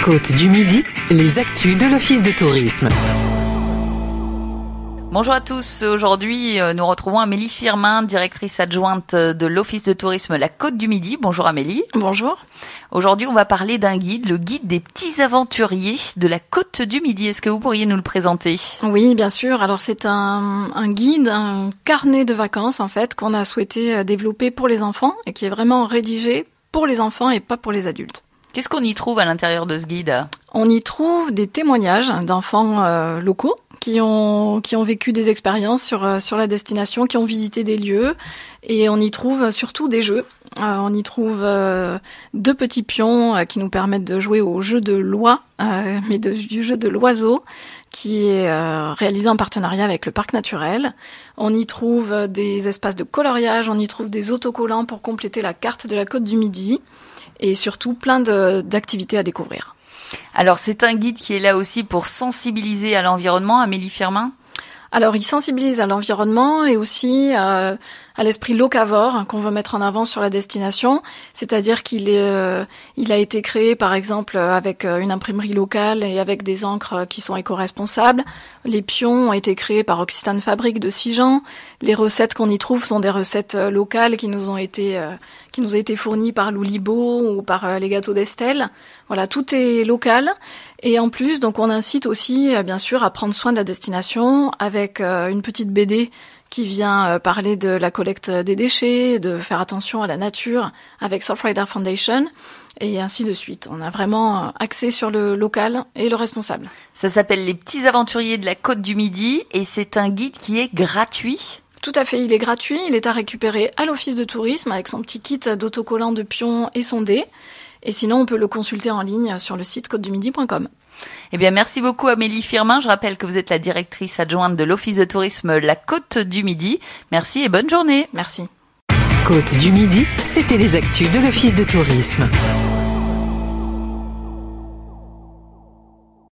Côte du Midi, les actus de l'Office de tourisme. Bonjour à tous. Aujourd'hui, nous retrouvons Amélie Firmin, directrice adjointe de l'Office de tourisme La Côte du Midi. Bonjour Amélie. Bonjour. Aujourd'hui, on va parler d'un guide, le guide des petits aventuriers de la Côte du Midi. Est-ce que vous pourriez nous le présenter ? Oui, bien sûr. Alors c'est un guide, un carnet de vacances en fait, qu'on a souhaité développer pour les enfants et qui est vraiment rédigé pour les enfants et pas pour les adultes. Qu'est-ce qu'on y trouve à l'intérieur de ce guide ? On y trouve des témoignages d'enfants locaux qui ont vécu des expériences sur la destination, qui ont visité des lieux, et on y trouve surtout des jeux. On y trouve 2 petits pions qui nous permettent de jouer au jeu de l'oie, mais du jeu de l'oiseau, qui est réalisé en partenariat avec le parc naturel. On y trouve des espaces de coloriage, on y trouve des autocollants pour compléter la carte de la Côte du Midi, et surtout plein d'activités à découvrir. Alors, c'est un guide qui est là aussi pour sensibiliser à l'environnement, Amélie Firmin ? Alors, il sensibilise à l'environnement et aussi à l'esprit locavore qu'on veut mettre en avant sur la destination. C'est-à-dire qu'il a été créé, par exemple, avec une imprimerie locale et avec des encres qui sont éco-responsables. Les pions ont été créés par Occitane Fabrique de Sigean. Les recettes qu'on y trouve sont des recettes locales qui nous ont été fournies par Loulibo ou par les gâteaux d'Estelle. Voilà, tout est local. Et en plus, donc, on incite aussi, bien sûr, à prendre soin de la destination avec une petite BD qui vient parler de la collecte des déchets, de faire attention à la nature avec Surfrider Foundation et ainsi de suite. On a vraiment axé sur le local et le responsable. Ça s'appelle Les petits aventuriers de la Côte du Midi et c'est un guide qui est gratuit. Tout à fait, il est gratuit. Il est à récupérer à l'Office de tourisme avec son petit kit d'autocollants de pions et son dé. Et sinon, on peut le consulter en ligne sur le site côtedumidi.com. Eh bien, merci beaucoup Amélie Firmin. Je rappelle que vous êtes la directrice adjointe de l'Office de tourisme La Côte du Midi. Merci et bonne journée. Merci. Côte du Midi, c'était les actus de l'Office de tourisme.